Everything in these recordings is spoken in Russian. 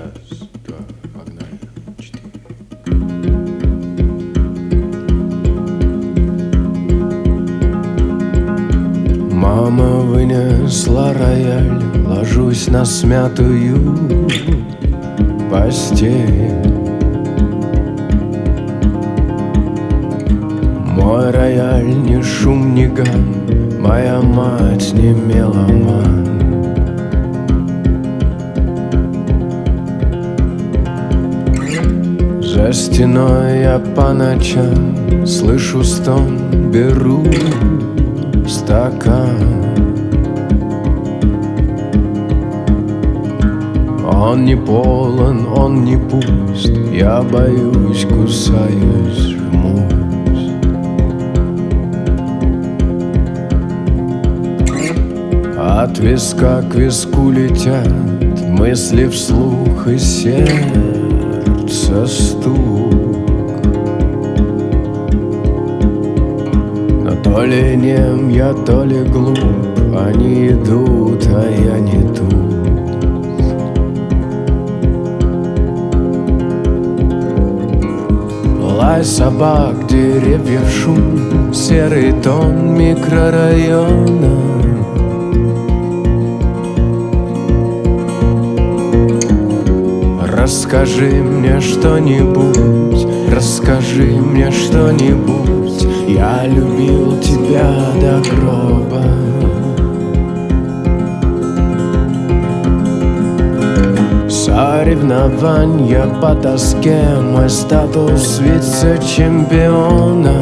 Раз, два, погнали. 4. Мама вынесла рояль, ложусь на смятую постель. Мой рояль не шум, не гам, моя мать не меломан. За стеной я по ночам слышу стон, беру стакан. Он не полон, он не пуст, я боюсь, кусаюсь, жмусь. От виска к виску летят мысли вслух и сердце стук. Но то ли нем я, то ли глуп, они идут, а я не тут. Лай собак, деревьев шум, серый тон микрорайона. Расскажи мне что-нибудь, расскажи мне что-нибудь. Я любил тебя до гроба. Соревнования по доске, мой статус вице-чемпиона.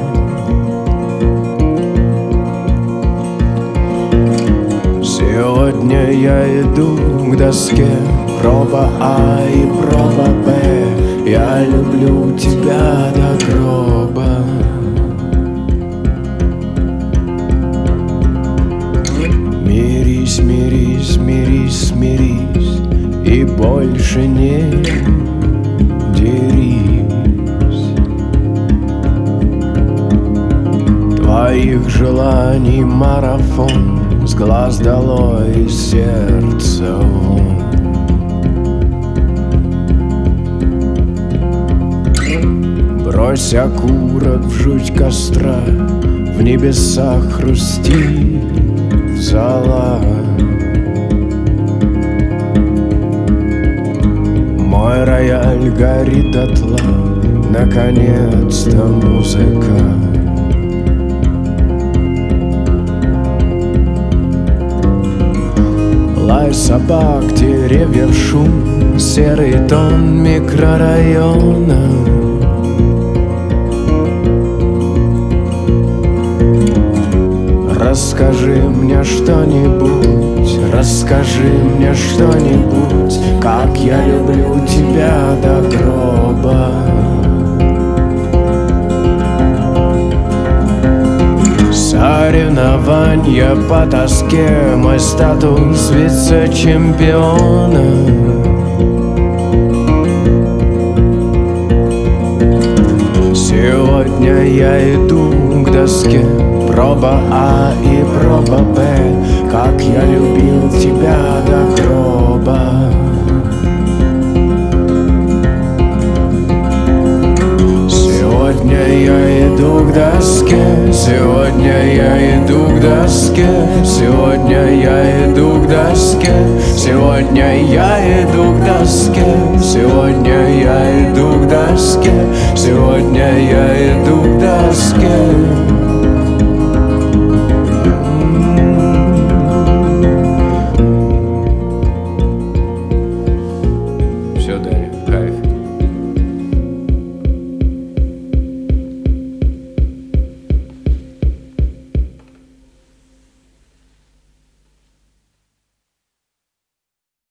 Сегодня я иду к доске, проба А и проба Б. Я люблю тебя до гроба. Мирись, мирись, мирись, смирись и больше не дерись. Твоих желаний марафон, с глаз долой, из сердца вон. Брось окурок, вжуть костра, в небесах хрустит зола. Мой рояль горит дотла, наконец-то музыка. Лай собак, деревьев шум, серый тон микрорайона. Расскажи мне что-нибудь, расскажи мне что-нибудь, как я люблю тебя до гроба. Соревнования по доске, мой статус вице-чемпиона. Сегодня я иду к доске, проба А и проба Б. Как я любил тебя до гроба. Сегодня я иду к доске, сегодня я иду к доске, сегодня я иду к доске, сегодня я иду к доске, сегодня я иду к доске, сегодня я иду к доске.